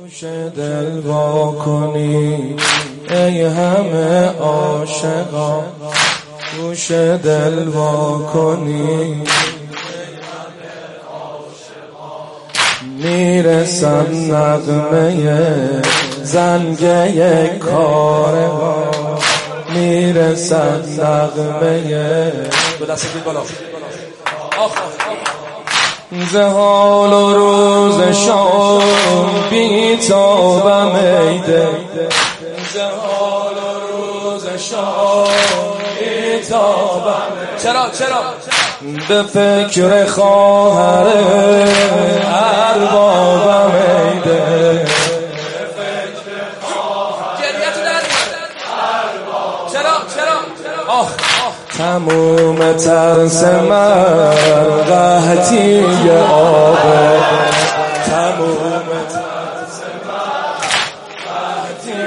گوش دل وا کنی ای همه عاشقا، گوش دل وا کنی میرسن نغمه زنگه کاروا، میرسن نغمه زهال و روز شام بی تابم ایده، زهال و روز شام بی تابم. چرا به فکر خواهر اربابم ایده، تموم ترس من قحطی آبه، تموم ترس من قحطی.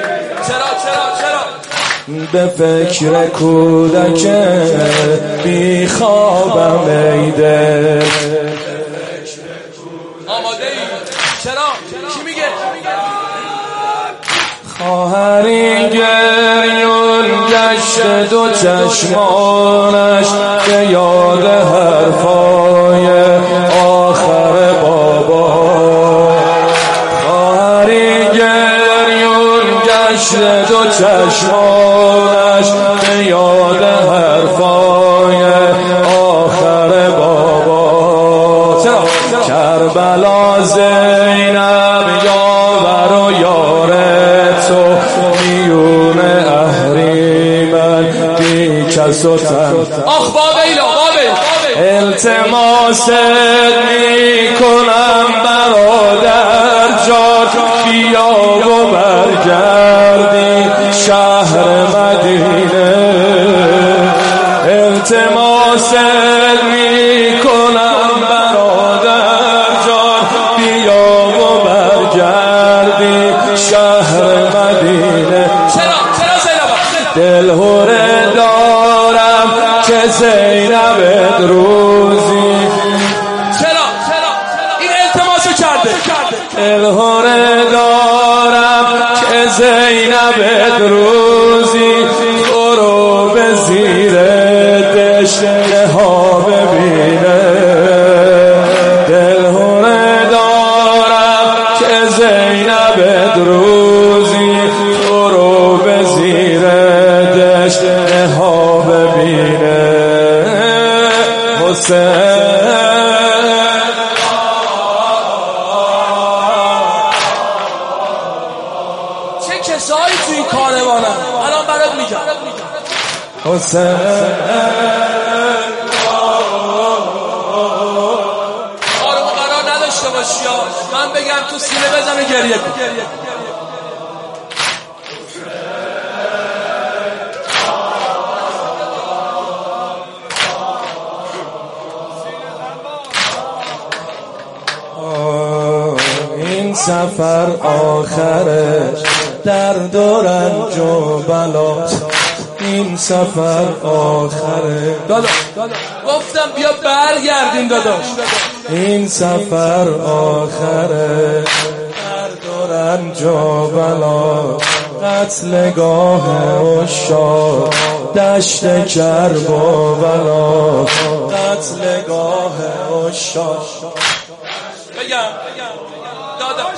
چرا به فکر کودک بی خوابم ایده. آماده ای؟ چرا؟ کی میگه؟ خواهری گریون گشت دو چشمانش به یاد حرفای آخر بابا، خواهری گریون گشت دو چشمانش به یاد حرفای آخر بابا. کربلا زینب یاور و یاره تو، میون اهریمن بی کس و تن. آخ بابیلا التماست میکنم برادر جان، بیا و برگردی شهر مدینه. التماست میکنم برادر جان، بیا و برگردی شهر مدینه. چرا زینب؟ دلهوره دارم که زینب روزی. چرا این التماسو کرده؟ دلهوره دارم که زینب روزی تو رو به زیر دشته ها ببینه. دلهوره دارم که زینب روزی تو رو به زیر دشته ها ببینه. حسین چه کسایی تو این کاروانن الان برات میگم. حسین آروم قرار نداشته باشی، من بگم تو سینه بزنه گریه کن. این سفر آخرش درد و رنج و بلاست، این سفر آخره. داداش گفتم بیا برگردیم داداش. این سفر آخره درد و رنج و بلا، قتلگاه عشاق دشت کرب و بلا، قتلگاه عشاق. بگم داداش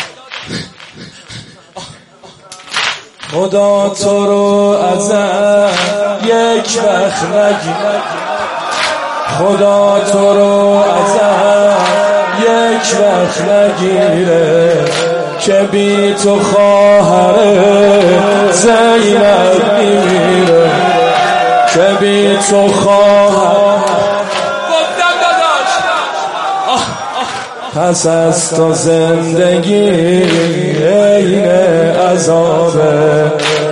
خدا تو رو ازم یک وقت نگیره، خدا تو رو ازم یک وقت نگیره، که بی تو خواهر زینب میمیره، که بی تو خواهر. گفتم داداش پس از تو زندگی عین عذابه،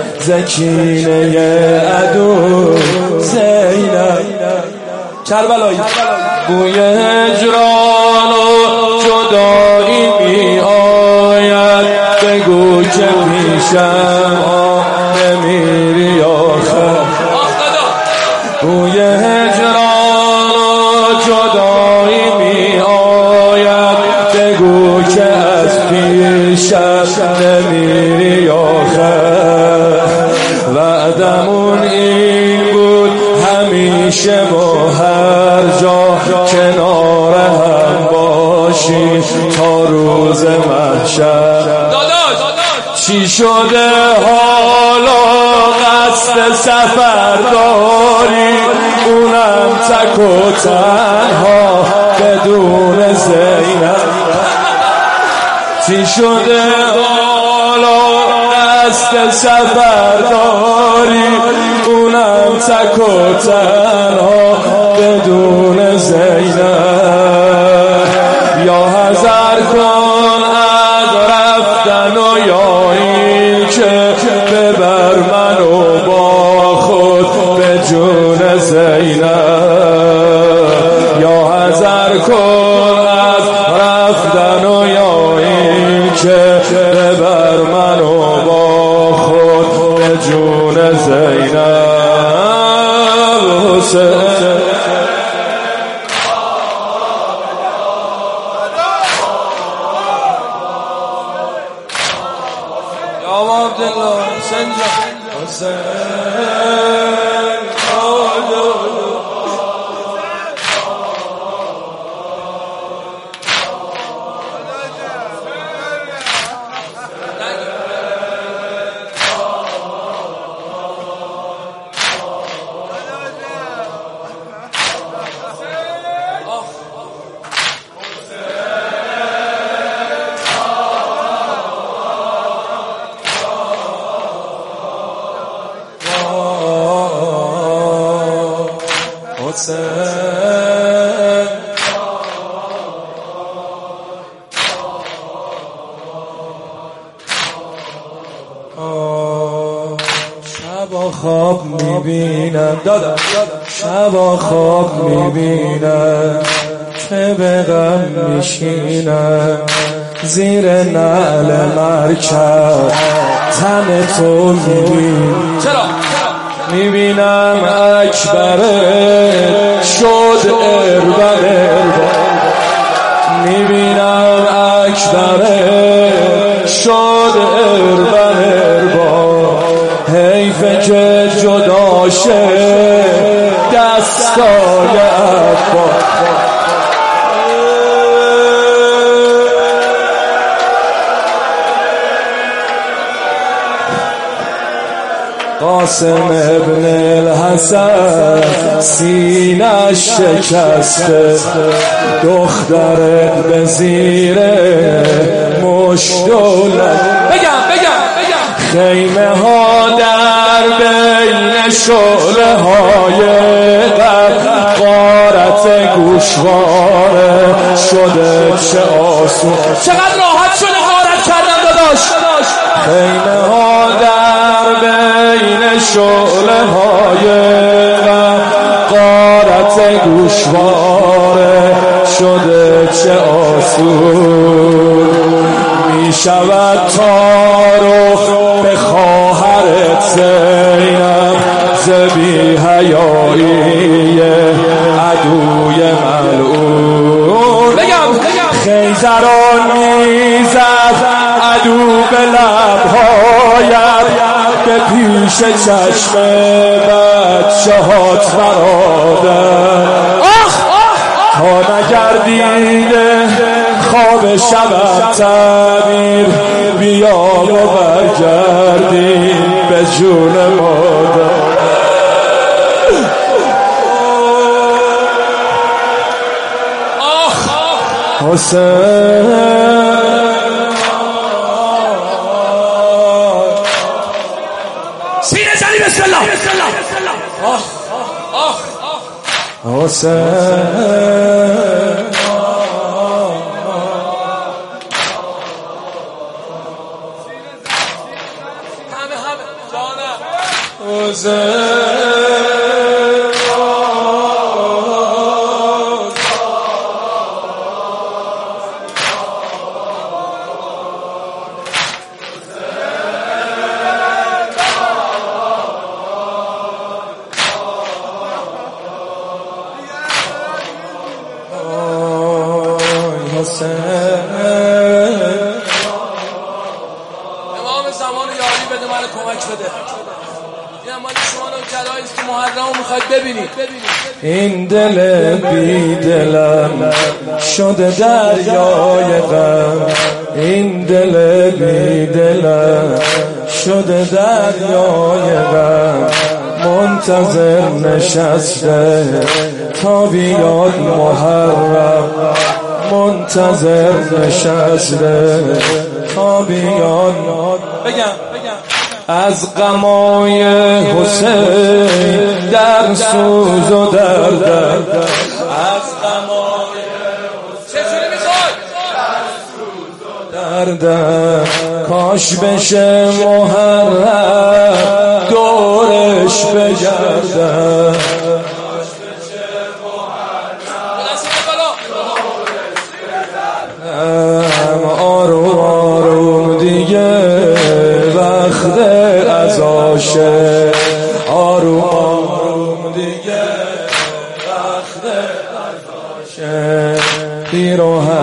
زکینه عدو زینب. کربلایی بوی هجران و جدایی می آید، بگو که پیشم نمیری آخر. بوی هجران و جدایی می آید، بگو که از پیش شب نمیری آخر. وعدمون این بود همیشه با هر جا کنار هم باشیم تا روز محشر. چی شده حالا قصد سفر داری، اونم تک و تنها بدون زینب. چی شده حالا قصد سفر داری، اونم تک و تنها بدون زینب. یا حذر کن از رفتن و یا این که ببر منو با خود به جون زینب. یا حذر کن از رفتن و یا این که ببر منو با خود به جون زینب. حسین عبدالله حسین شبا خواب میبینم شبا خواب میبینم که به غم میشینم زیر نعل مرکب تن تو میبینم. چرا؟ میبینم اکبرت شد اربن. میبینم اکبرت شد اربن. حیف که جدا شه دستای عباس. قاسم ابن الحسن سینه‌اش شکسته، دخترت به زیر مشت بگم خیمه ها در بین شعله های غارت گوشواره شده. چه آسون چقدر راحت شده غارت کردم داداش. خیمه ها در بین شعله های غارت گوشواره شده. چه آسون می شود تعارف به خواهرت زینب ز بی حیایی عدوی ملعون. خیزران میزد عدو به لبهایت به پیش چشم بچه‌هات برادر. تا نگردیده خواب شب تعبیر بیا و برگردیم به جون مادر. حسین سینه زنی بسم الله. حسین من کمک بده. این مال شما نوکرهایی است که محرم میخواید ببینید. این دل بی دلم شده دریای غم، این دل بی دلم شده دریای غم، منتظر نشسته تا بیاد محرم، منتظر نشسته تا بیاد. بگم از غمای حسین در سوز و درد، از غمای چجوری میخواد در سوز و درد، کاش بشه محرم دورش بگردم، آروم آروم دیگه وقت ازاشه، آروم آروم دیگه وقت ازاشه.